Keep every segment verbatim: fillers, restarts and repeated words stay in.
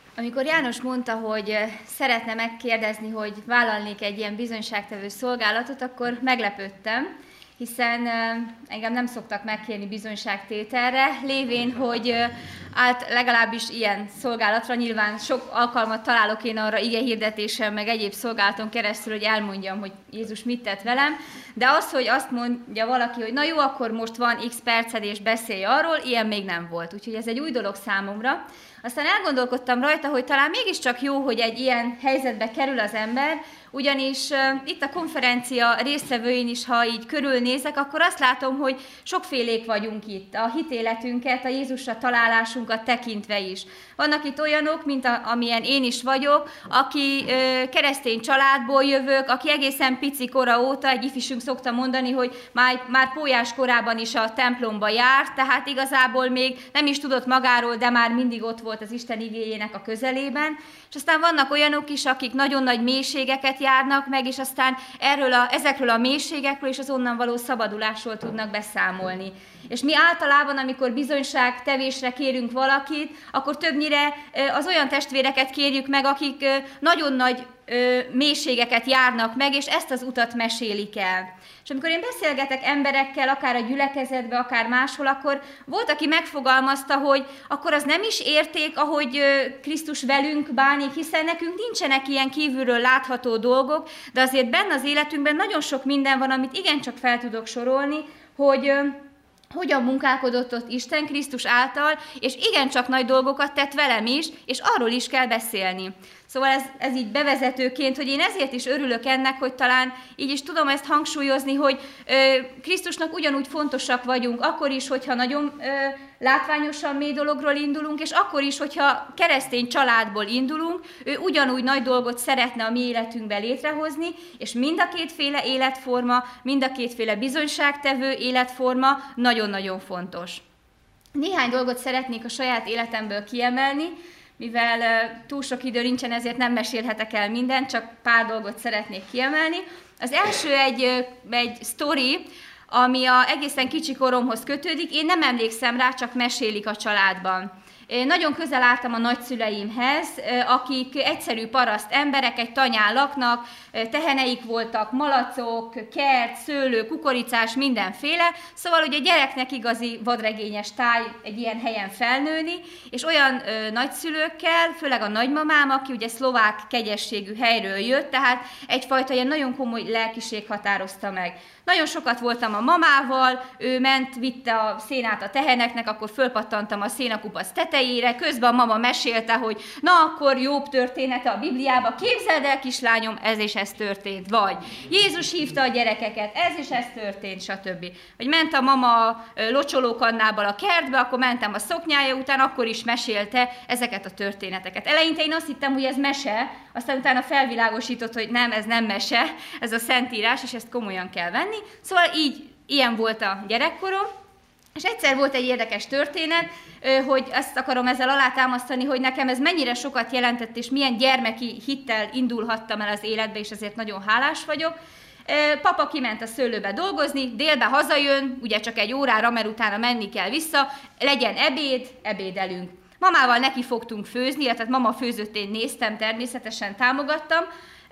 Amikor János mondta, hogy szeretne megkérdezni, hogy vállalnék egy ilyen bizonyságtevő szolgálatot, akkor meglepődtem, hiszen engem nem szoktak megkérni bizonyságtételre, lévén, hogy állt legalábbis ilyen szolgálatra, nyilván sok alkalmat találok én arra igehirdetésen, meg egyéb szolgálaton keresztül, hogy elmondjam, hogy Jézus mit tett velem, de az, hogy azt mondja valaki, hogy na jó, akkor most van x perced és beszélj arról, ilyen még nem volt. Úgyhogy ez egy új dolog számomra. Aztán elgondolkodtam rajta, hogy talán mégiscsak jó, hogy egy ilyen helyzetbe kerül az ember, ugyanis uh, itt a konferencia résztvevőin is, ha így körülnézek, akkor azt látom, hogy sokfélék vagyunk itt, a hitéletünket, a Jézusra találásunkat tekintve is. Vannak itt olyanok, mint a, amilyen én is vagyok, aki uh, keresztény családból jövök, aki egészen pici kora óta, egy ifisünk szokta mondani, hogy már, már pólyás korában is a templomba járt, tehát igazából még nem is tudott magáról, de már mindig ott volt az Isten igéjének a közelében. És aztán vannak olyanok is, akik nagyon nagy mélységeket járnak meg, és aztán erről a, ezekről a mélységekről és az onnan való szabadulásról tudnak beszámolni. És mi általában, amikor bizonyságtevésre kérünk valakit, akkor többnyire az olyan testvéreket kérjük meg, akik nagyon nagy mélységeket járnak meg, és ezt az utat mesélik el. És amikor én beszélgetek emberekkel, akár a gyülekezetben, akár máshol, akkor volt, aki megfogalmazta, hogy akkor az nem is érték, ahogy Krisztus velünk bánik, hiszen nekünk nincsenek ilyen kívülről látható dolgok, de azért benne az életünkben nagyon sok minden van, amit igencsak fel tudok sorolni, hogy hogyan munkálkodott ott Isten Krisztus által, és igencsak nagy dolgokat tett velem is, és arról is kell beszélni. Szóval ez, ez így bevezetőként, hogy én ezért is örülök ennek, hogy talán így is tudom ezt hangsúlyozni, hogy ö, Krisztusnak ugyanúgy fontosak vagyunk, akkor is, hogyha nagyon ö, látványosan mély dologról indulunk, és akkor is, hogyha keresztény családból indulunk, ő ugyanúgy nagy dolgot szeretne a mi életünkbe létrehozni, és mind a kétféle életforma, mind a kétféle bizonyságtevő életforma nagyon-nagyon fontos. Néhány dolgot szeretnék a saját életemből kiemelni, mivel uh, túl sok idő nincsen, ezért nem mesélhetek el mindent, csak pár dolgot szeretnék kiemelni. Az első egy, egy sztori, ami a egészen kicsi koromhoz kötődik, én nem emlékszem rá, csak mesélik a családban. Én nagyon közel álltam a nagyszüleimhez, akik egyszerű paraszt emberek, egy tanyán laknak, teheneik voltak, malacok, kert, szőlő, kukoricás, mindenféle, szóval ugye gyereknek igazi vadregényes táj egy ilyen helyen felnőni, és olyan ö, nagyszülőkkel, főleg a nagymamám, aki ugye szlovák kegyességű helyről jött, tehát egyfajta ilyen nagyon komoly lelkiség határozta meg. Nagyon sokat voltam a mamával, ő ment, vitte a szénát a teheneknek, akkor fölpattantam a szénakupac tetejére, közben a mama mesélte, hogy na akkor Jobb története a Bibliába, képzeld el kislányom, ez és ez történt, vagy Jézus hívta a gyerekeket, ez és ez történt, stb. Vagy ment a mama locsolókannából a kertbe, akkor mentem a szoknyája után, akkor is mesélte ezeket a történeteket. Eleinte én azt hittem, hogy ez mese, aztán utána felvilágosított, hogy nem, ez nem mese, ez a Szentírás, és ezt komolyan kell venni. Szóval így, ilyen volt a gyerekkorom, és egyszer volt egy érdekes történet, hogy ezt akarom ezzel alátámasztani, hogy nekem ez mennyire sokat jelentett, és milyen gyermeki hittel indulhattam el az életbe, és ezért nagyon hálás vagyok. Papa kiment a szőlőbe dolgozni, délbe hazajön, ugye csak egy órára, mert utána menni kell vissza, legyen ebéd, ebédelünk. Mamával neki fogtunk főzni, tehát mama főzött, én néztem, természetesen támogattam,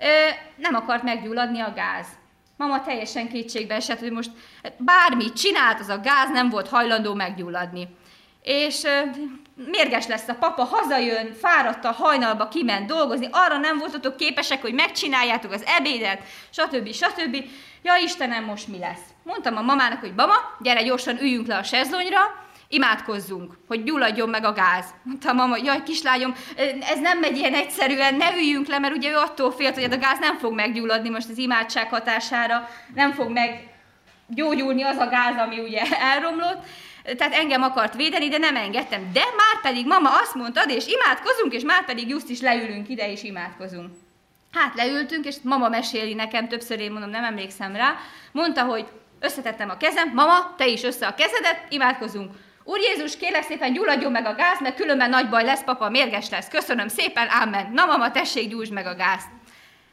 nem akart meggyulladni a gáz. Mama teljesen kétségbe esett, hogy most bármit csinált, az a gáz nem volt hajlandó meggyulladni. És mérges lesz a papa, hazajön, fáradt a hajnalba, kiment dolgozni, arra nem voltatok képesek, hogy megcsináljátok az ebédet, stb. stb. Ja Istenem, most mi lesz? Mondtam a mamának, hogy mama, gyere gyorsan üljünk le a sezlonyra, imádkozzunk, hogy gyulladjon meg a gáz. Mondta a mama, jaj kislányom, ez nem megy ilyen egyszerűen, ne üljünk le, mert ugye ő attól félt, hogy a gáz nem fog meggyulladni most az imádság hatására, nem fog meggyógyulni az a gáz, ami ugye elromlott. Tehát engem akart védeni, de nem engedtem. De már pedig mama azt mondta, és imádkozunk, és már pedig just is leülünk ide, és imádkozunk. Hát leültünk, és mama meséli nekem, többször én mondom, nem emlékszem rá, mondta, hogy összetettem a kezem, mama, te is össze a kezedet, imádkozunk. Úr Jézus, kérlek szépen gyulladjon meg a gáz, mert különben nagy baj lesz, papa mérges lesz. Köszönöm szépen, ámen. Na mama, tessék, gyújtsd meg a gázt.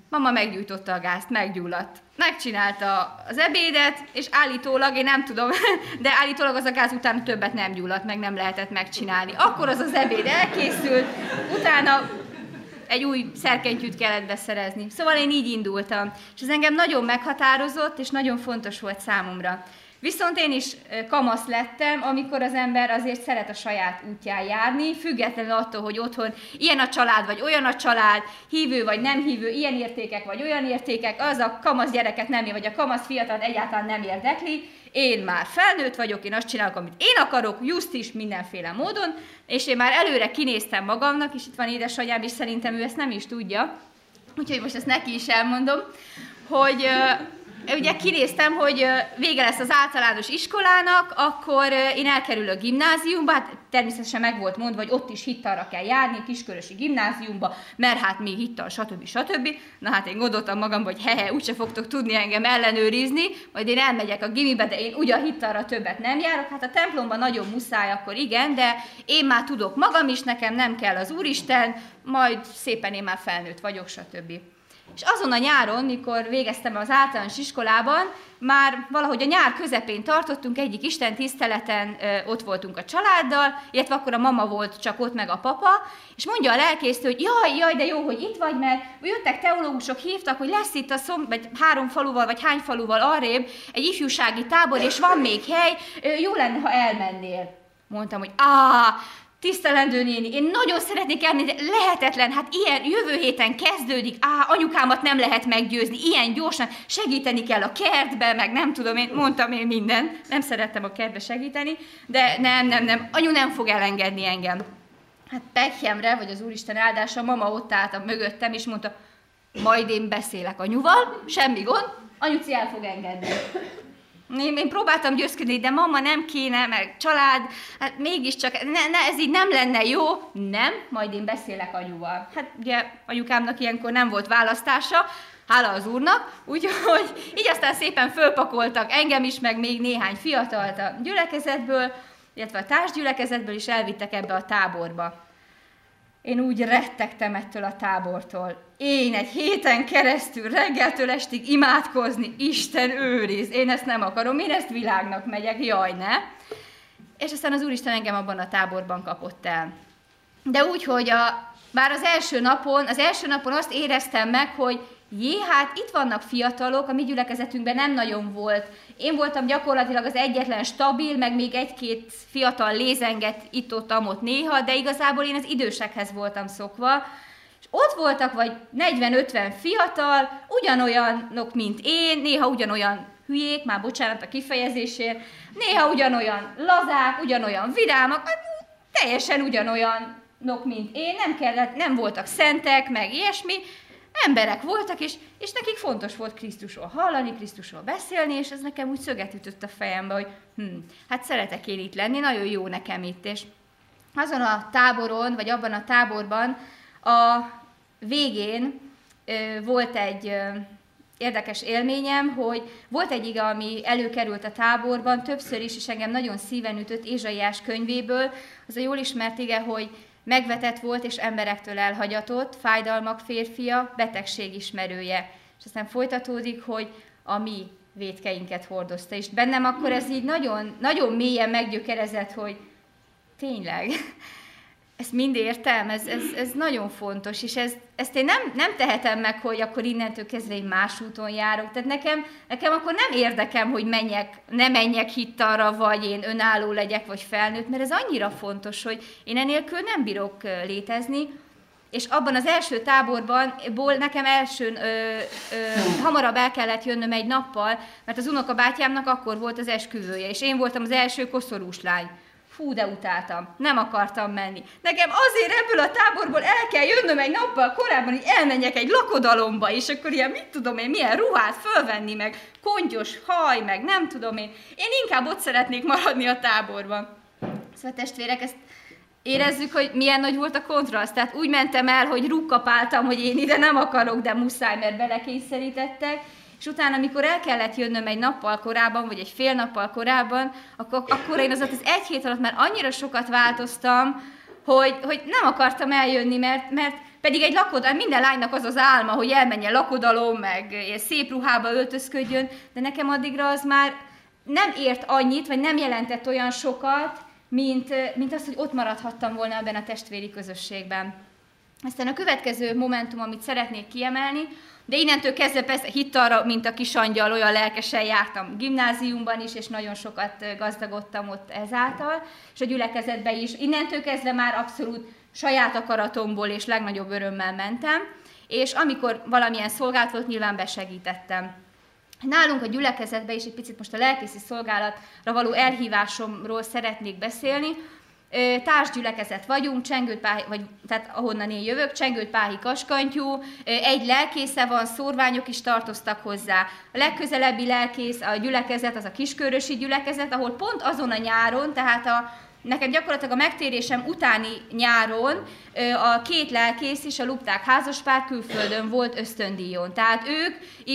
Mama meggyújtotta a gázt, meggyulladt. Megcsinálta az ebédet, és állítólag, én nem tudom, de állítólag az a gáz után többet nem gyulladt, meg nem lehetett megcsinálni. Akkor az az ebéd elkészült, utána egy új szerkentyűt kellett beszerezni. Szóval én így indultam, és ez engem nagyon meghatározott, és nagyon fontos volt számomra. Viszont én is kamasz lettem, amikor az ember azért szeret a saját útján járni, függetlenül attól, hogy otthon ilyen a család, vagy olyan a család, hívő vagy nem hívő, ilyen értékek, vagy olyan értékek, az a kamasz gyereket nem, vagy a kamasz fiatal egyáltalán nem érdekli. Én már felnőtt vagyok, én azt csinálok, amit én akarok, just is mindenféle módon, és én már előre kinéztem magamnak, és itt van édesanyám, és szerintem ő ezt nem is tudja, úgyhogy most ezt neki is elmondom, hogy ugye kinéztem, hogy vége lesz az általános iskolának, akkor én elkerülök gimnáziumba, hát természetesen meg volt mondva, hogy ott is hittalra kell járni, Kiskörösi gimnáziumba, mert hát még hittal, stb. stb. Na hát én gondoltam magamban, hogy hehe, úgyse fogtok tudni engem ellenőrizni, majd én elmegyek a gimibe, de én ugyan hittalra többet nem járok, hát a templomban nagyon muszáj, akkor igen, de én már tudok magam is, nekem nem kell az Úristen, majd szépen én már felnőtt vagyok, stb. És azon a nyáron, mikor végeztem az általános iskolában, már valahogy a nyár közepén tartottunk egyik istentiszteleten, ott voltunk a családdal, illetve akkor a mama volt csak ott, meg a papa, és mondja a lelkésztő, hogy jaj, jaj, de jó, hogy itt vagy, mert jöttek teológusok, hívtak, hogy lesz itt a szom, vagy három faluval, vagy hány faluval arrébb egy ifjúsági tábor, és van még hely, jó lenne, ha elmennél. Mondtam, hogy áh, tisztelendő néni, én nagyon szeretnék elmenni, de lehetetlen, hát ilyen jövő héten kezdődik, á, anyukámat nem lehet meggyőzni, ilyen gyorsan, segíteni kell a kertbe, meg nem tudom, én mondtam én minden, nem szerettem a kertbe segíteni, de nem, nem, nem, anyu nem fog elengedni engem. Hát pekjemre, vagy az Úristen áldása, mama ott állt a mögöttem, és mondta, majd én beszélek anyuval, semmi gond, anyuci el fog engedni. Én, én próbáltam győzködni, de mama nem kéne, meg család, hát mégiscsak, ne, ne, ez így nem lenne jó. Nem, majd én beszélek anyuval. Hát ugye anyukámnak ilyenkor nem volt választása, hála az Úrnak, úgyhogy így aztán szépen fölpakoltak engem is, meg még néhány fiatalt a gyülekezetből, illetve a társgyülekezetből is elvittek ebbe a táborba. Én úgy rettegtem ettől a tábortól. Én egy héten keresztül reggeltől estig imádkozni, Isten őriz, én ezt nem akarom, én ezt világnak megyek, jaj, ne. És aztán az Úristen engem abban a táborban kapott el. De úgy, hogy a, bár az első napon, az első napon azt éreztem meg, hogy jé, hát itt vannak fiatalok, a mi gyülekezetünkben nem nagyon volt. Én voltam gyakorlatilag az egyetlen stabil, meg még egy-két fiatal lézengett itt-ott-amott néha, de igazából én az idősekhez voltam szokva. És ott voltak vagy negyven-ötven fiatal, ugyanolyanok, mint én, néha ugyanolyan hülyék, már bocsánat a kifejezésért, néha ugyanolyan lazák, ugyanolyan vidámak, teljesen ugyanolyanok, mint én, nem kellett, nem voltak szentek, meg ilyesmi, emberek voltak, és, és nekik fontos volt Krisztusról hallani, Krisztusról beszélni, és ez nekem úgy szöget ütött a fejembe, hogy hm, hát szeretek én itt lenni, nagyon jó nekem itt. És azon a táboron, vagy abban a táborban a végén ö, volt egy ö, érdekes élményem, hogy volt egy ige, ami előkerült a táborban többször is, és engem nagyon szíven ütött Ézsaiás könyvéből. Az a jól ismert ige, hogy megvetett volt és emberektől elhagyatott, fájdalmak férfia, betegség ismerője. És aztán folytatódik, hogy a mi vétkeinket hordozta. És bennem akkor ez így nagyon, nagyon mélyen meggyökerezett, hogy tényleg, ezt mind értem, ez, ez, ez nagyon fontos, és ez, ezt én nem, nem tehetem meg, hogy akkor innentől kezdve én más úton járok. Tehát nekem, nekem akkor nem érdekem, hogy menjek, ne menjek hittalra, vagy én önálló legyek, vagy felnőtt, mert ez annyira fontos, hogy én enélkül nem bírok létezni, és abban az első táborban ból nekem elsőn ö, ö, hamarabb el kellett jönnöm egy nappal, mert az unokabátyámnak akkor volt az esküvője, és én voltam az első koszorús lány. Fú, de utáltam. Nem akartam menni. Nekem azért ebből a táborból el kell jönnöm egy nappal korábban, hogy elmenjek egy lakodalomba, és akkor ilyen, mit tudom én, milyen ruhát fölvenni, meg kontyos haj, meg nem tudom én. Én inkább ott szeretnék maradni a táborban. Szóval testvérek, ezt érezzük, hogy milyen nagy volt a kontraszt. Tehát úgy mentem el, hogy rukkapáltam, hogy én ide nem akarok, de muszáj, mert belekényszerítettek. És utána, amikor el kellett jönnöm egy nappal korábban, vagy egy fél nappal korábban, akkor, akkor én az, az egy hét alatt már annyira sokat változtam, hogy, hogy nem akartam eljönni, mert, mert pedig egy lakodalom, minden lánynak az az álma, hogy elmenjen lakodalom, meg szép ruhába öltözködjön, de nekem addigra az már nem ért annyit, vagy nem jelentett olyan sokat, mint, mint az, hogy ott maradhattam volna ebben a testvéri közösségben. Aztán a következő momentum, amit szeretnék kiemelni, de innentől kezdve persze hitt arra, mint a kis angyal, olyan lelkesen jártam gimnáziumban is, és nagyon sokat gazdagodtam ott ezáltal, és a gyülekezetben is. Innentől kezdve már abszolút saját akaratomból és legnagyobb örömmel mentem, és amikor valamilyen szolgálat volt, nyilván besegítettem. Nálunk a gyülekezetben is egy picit most a lelkészi szolgálatra való elhívásomról szeretnék beszélni. Társgyülekezet vagyunk, Csengőpályi, vagy tehát ahonnan én jövök, Csengőpályi Kaskantyú, egy lelkésze van, szórványok is tartoztak hozzá. A legközelebbi lelkész, a gyülekezet, az a Kiskörösi gyülekezet, ahol pont azon a nyáron, tehát a, nekem gyakorlatilag a megtérésem utáni nyáron a két lelkész is, a Lupták házaspár külföldön volt ösztöndíjon. Tehát ők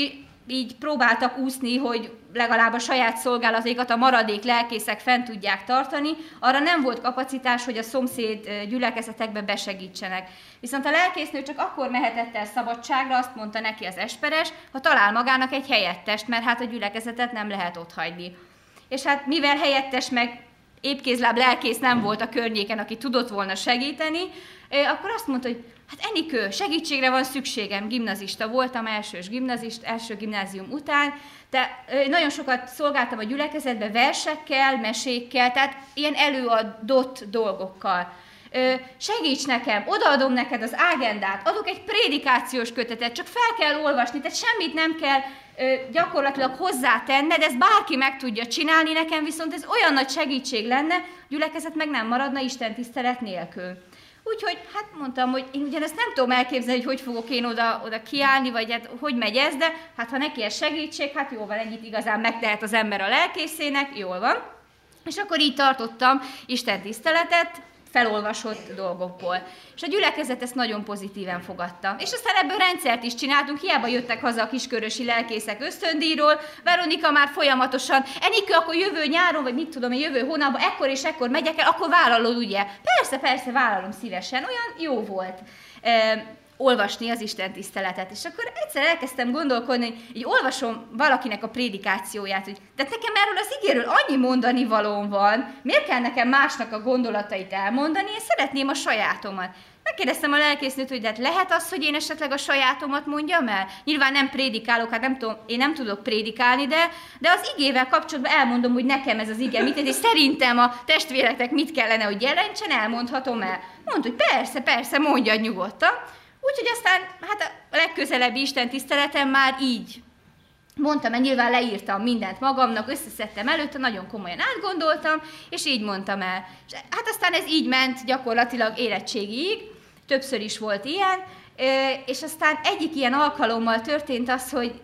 így próbáltak úszni, hogy legalább a saját szolgálataikat a maradék lelkészek fent tudják tartani, arra nem volt kapacitás, hogy a szomszéd gyülekezetekbe besegítsenek. Viszont a lelkésznő csak akkor mehetett el szabadságra, azt mondta neki az esperes, ha talál magának egy helyettest, mert hát a gyülekezetet nem lehet otthagyni. És hát mivel helyettes meg épkézláb lelkész nem volt a környéken, aki tudott volna segíteni, akkor azt mondta, hogy hát Enikő, segítségre van szükségem, gimnazista voltam, elsős gimnazist, első gimnázium után, de nagyon sokat szolgáltam a gyülekezetbe versekkel, mesékkel, tehát ilyen előadott dolgokkal. Segíts nekem, odaadom neked az ágendát, adok egy prédikációs kötetet, csak fel kell olvasni, tehát semmit nem kell gyakorlatilag hozzátenned, ezt bárki meg tudja csinálni, nekem viszont ez olyan nagy segítség lenne, a gyülekezet meg nem maradna Isten tisztelet nélkül. Úgyhogy hát mondtam, hogy én ugyanezt nem tudom elképzelni, hogy hogy fogok én oda, oda kiállni, vagy hát hogy megy ez, de hát ha neki ez segítség, hát jó van, ennyit igazán megtehet az ember a lelkészének, jól van. És akkor így tartottam Isten tiszteletet, felolvasott dolgokból. És a gyülekezet ezt nagyon pozitíven fogadta. És aztán ebből rendszert is csináltunk, hiába jöttek haza a kiskörösi lelkészek ösztöndíjról, Veronika már folyamatosan, Enikő, akkor jövő nyáron, vagy mit tudom én, jövő hónapban, ekkor és ekkor megyek el, akkor vállalod, ugye? Persze, persze, vállalom szívesen, olyan jó volt e, olvasni az Isten tiszteletet. És akkor egyszer elkezdtem gondolkodni, hogy így olvasom valakinek a prédikációját, hogy de nekem erről az igéről annyi mondani valóm van, miért kell nekem másnak a gondolatait elmondani, én szeretném a sajátomat. Megkérdeztem a lelkésznőt, hogy de hát lehet az, hogy én esetleg a sajátomat mondjam el? Nyilván nem prédikálok, hát nem tudom, én nem tudok prédikálni, de, de az igével kapcsolatban elmondom, hogy nekem ez az ige mit, és szerintem a testvéreknek mit kellene, hogy jelentsen, elmondhatom el. Mondta, hogy persze, persze, mondjad nyugodtan. Úgyhogy aztán hát a legközelebbi Isten tiszteleten már így mondtam, mert nyilván leírtam mindent magamnak, összeszedtem előtte, nagyon komolyan átgondoltam, és így mondtam el. És hát aztán ez így ment gyakorlatilag érettségig, többször is volt ilyen, és aztán egyik ilyen alkalommal történt az, hogy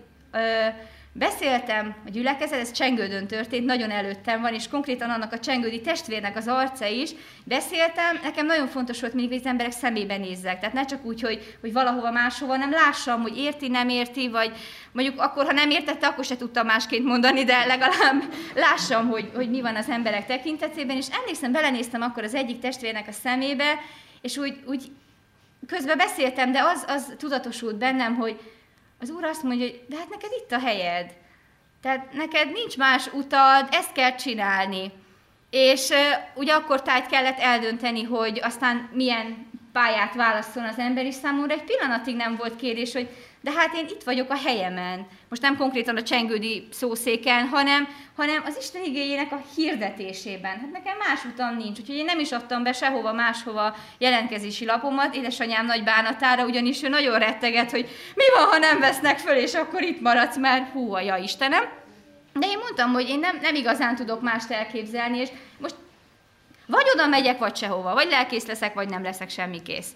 beszéltem a gyülekezet, ez Csengődön történt, nagyon előttem van, és konkrétan annak a csengődi testvérnek az arca is. Beszéltem, nekem nagyon fontos volt mindig, hogy az emberek szemébe nézzek. Tehát ne csak úgy, hogy, hogy valahova máshova, nem lássam, hogy érti, nem érti, vagy mondjuk akkor, ha nem értette, akkor se tudtam másként mondani, de legalább lássam, hogy, hogy mi van az emberek tekintetében. És emlékszem, belenéztem akkor az egyik testvérnek a szemébe, és úgy, úgy közben beszéltem, de az, az tudatosult bennem, hogy az Úr azt mondja, hogy de hát neked itt a helyed. Tehát neked nincs más utad, ezt kell csinálni. És uh, ugye akkor tájt kellett eldönteni, hogy aztán milyen pályát válasszon az ember, és számomra egy pillanatig nem volt kérdés, hogy de hát én itt vagyok a helyemen. Most nem konkrétan a csengődi szószéken, hanem, hanem az Isten igéjének a hirdetésében. Hát nekem más utam nincs, úgyhogy én nem is adtam be sehova máshova jelentkezési lapomat, édesanyám nagy bánatára, ugyanis ő nagyon retteget, hogy mi van, ha nem vesznek föl, és akkor itt maradsz, mert hú, ja Istenem. De én mondtam, hogy én nem, nem igazán tudok mást elképzelni, és most vagy oda megyek, vagy sehova, vagy lelkész leszek, vagy nem leszek semmi kész.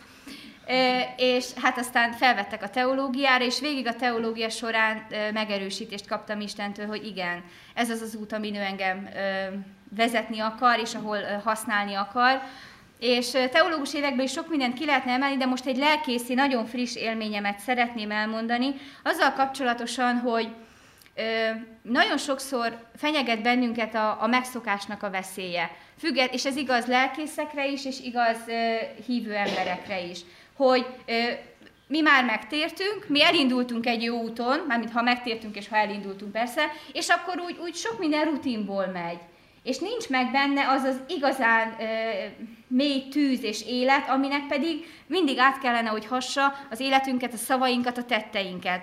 E, és hát aztán felvettek a teológiára, és végig a teológia során e, megerősítést kaptam Istentől, hogy igen, ez az az út, amin ő engem e, vezetni akar, és ahol e, használni akar. És e, teológus években is sok mindent ki lehetne emelni, de most egy lelkészi, nagyon friss élményemet szeretném elmondani, azzal kapcsolatosan, hogy Ö, nagyon sokszor fenyeget bennünket a, a megszokásnak a veszélye. Függet, és ez igaz lelkészekre is, és igaz ö, hívő emberekre is. hogy ö, mi már megtértünk, mi elindultunk egy jó úton, mármint ha megtértünk és ha elindultunk persze, és akkor úgy, úgy sok minden rutinból megy. És nincs meg benne az az igazán ö, mély tűz és élet, aminek pedig mindig át kellene, hogy hassa az életünket, a szavainkat, a tetteinket.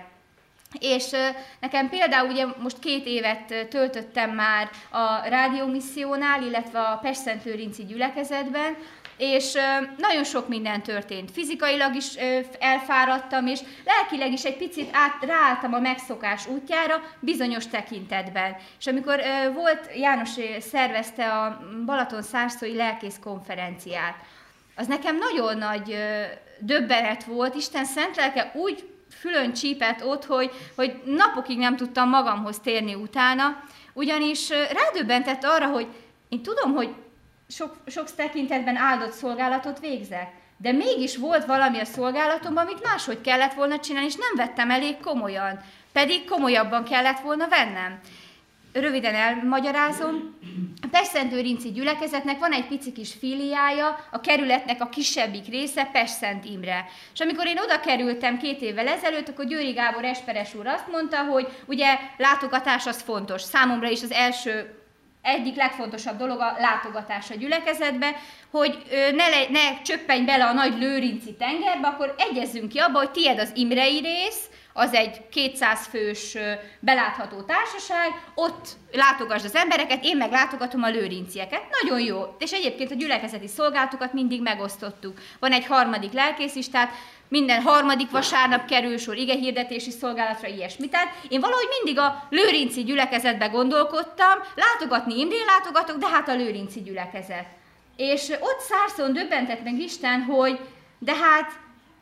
És ö, nekem például ugye most két évet ö, töltöttem már a rádiómissziónál, illetve a Pestszentlőrinci gyülekezetben, és ö, nagyon sok minden történt. Fizikailag is ö, elfáradtam, és lelkileg is egy picit át, ráálltam a megszokás útjára bizonyos tekintetben. És amikor ö, volt, János szervezte a Balaton-Szárszói lelkész konferenciát, az nekem nagyon nagy ö, döbbenet volt, Isten szent lelke úgy fülön csípett ott, hogy, hogy napokig nem tudtam magamhoz térni utána, ugyanis ö, rádöbbentett arra, hogy én tudom, hogy Sok, sok tekintetben áldott szolgálatot végzek, de mégis volt valami a szolgálatomban, amit máshogy kellett volna csinálni, és nem vettem elég komolyan, pedig komolyabban kellett volna vennem. Röviden elmagyarázom, a Pestszentlőrinci gyülekezetnek van egy pici kis filiája, a kerületnek a kisebbik része Pestszt Imre. És amikor én oda kerültem két évvel ezelőtt, akkor Győri Gábor esperes úr azt mondta, hogy ugye látogatás az fontos. Számomra is az első egyik legfontosabb dolog a látogatás a gyülekezetbe, hogy ne, le, ne csöppenj bele a nagy lőrinci tengerbe, akkor egyezzünk ki abba, hogy tied az imrei rész, az egy kétszáz fős belátható társaság, ott látogasd az embereket, én meg látogatom a lőrincieket. Nagyon jó. És egyébként a gyülekezeti szolgálatokat mindig megosztottuk. Van egy harmadik lelkész is, tehát minden harmadik vasárnap kerül sor igehirdetési szolgálatra, ilyesmi. Tehát én valahogy mindig a lőrinci gyülekezetbe gondolkodtam, látogatni Imrén látogatok, de hát a lőrinci gyülekezet. És ott Szárszón döbbentett meg Isten, hogy de hát,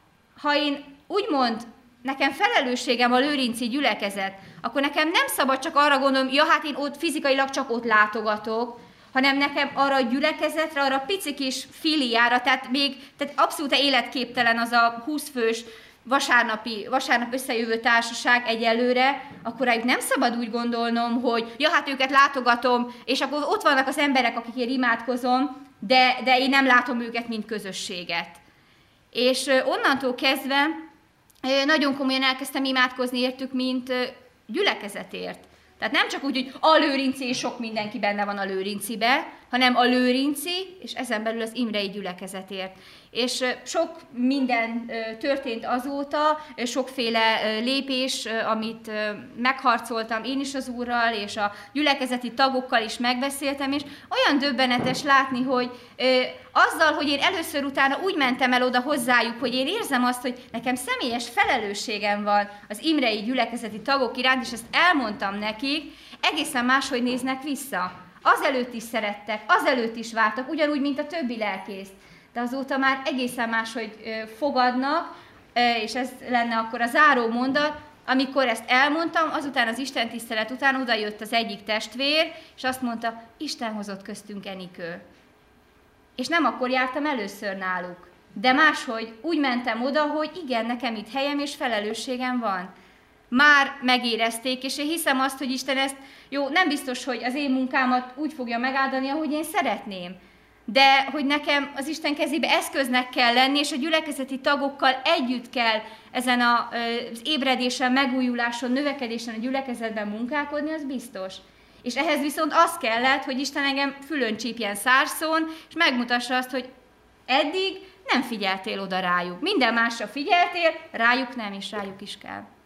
ha én úgymond nekem felelősségem a lőrinci gyülekezet, akkor nekem nem szabad csak arra gondolom, ja, hát én ott fizikailag csak ott látogatok, hanem nekem arra a gyülekezetre, arra a pici kis filiára, tehát még tehát abszolút életképtelen az a húsz fős vasárnapi, vasárnap összejövő társaság egyelőre, akkor rájuk nem szabad úgy gondolnom, hogy ja, hát őket látogatom, és akkor ott vannak az emberek, akikért imádkozom, de, de én nem látom őket, mint közösséget. És onnantól kezdve nagyon komolyan elkezdtem imádkozni értük, mint gyülekezetért. Tehát nem csak úgy, hogy a lőrinci és sok mindenki benne van a lőrincibe, hanem a lőrinci, és ezen belül az imrei gyülekezetért. És sok minden történt azóta, sokféle lépés, amit megharcoltam én is az Úrral, és a gyülekezeti tagokkal is megbeszéltem, és olyan döbbenetes látni, hogy azzal, hogy én először utána úgy mentem el oda hozzájuk, hogy én érzem azt, hogy nekem személyes felelősségem van az imrei gyülekezeti tagok iránt, és ezt elmondtam nekik, egészen máshogy néznek vissza. Azelőtt is szerettek, azelőtt is vártak, ugyanúgy, mint a többi lelkészt. De azóta már egészen máshogy fogadnak, és ez lenne akkor a záró mondat, amikor ezt elmondtam, azután az istentisztelet után oda jött az egyik testvér, és azt mondta, Isten hozott köztünk Enikő. És nem akkor jártam először náluk, de máshogy úgy mentem oda, hogy igen, nekem itt helyem és felelősségem van. Már megérezték, és én hiszem azt, hogy Isten ezt, jó, nem biztos, hogy az én munkámat úgy fogja megáldani, ahogy én szeretném, de hogy nekem az Isten kezébe eszköznek kell lenni, és a gyülekezeti tagokkal együtt kell ezen a, az ébredésen, megújuláson, növekedésen a gyülekezetben munkálkodni, az biztos. És ehhez viszont az kellett, hogy Isten engem fülön csípjen Szárszón, és megmutassa azt, hogy eddig nem figyeltél oda rájuk. Minden másra figyeltél, rájuk nem, és rájuk is kell.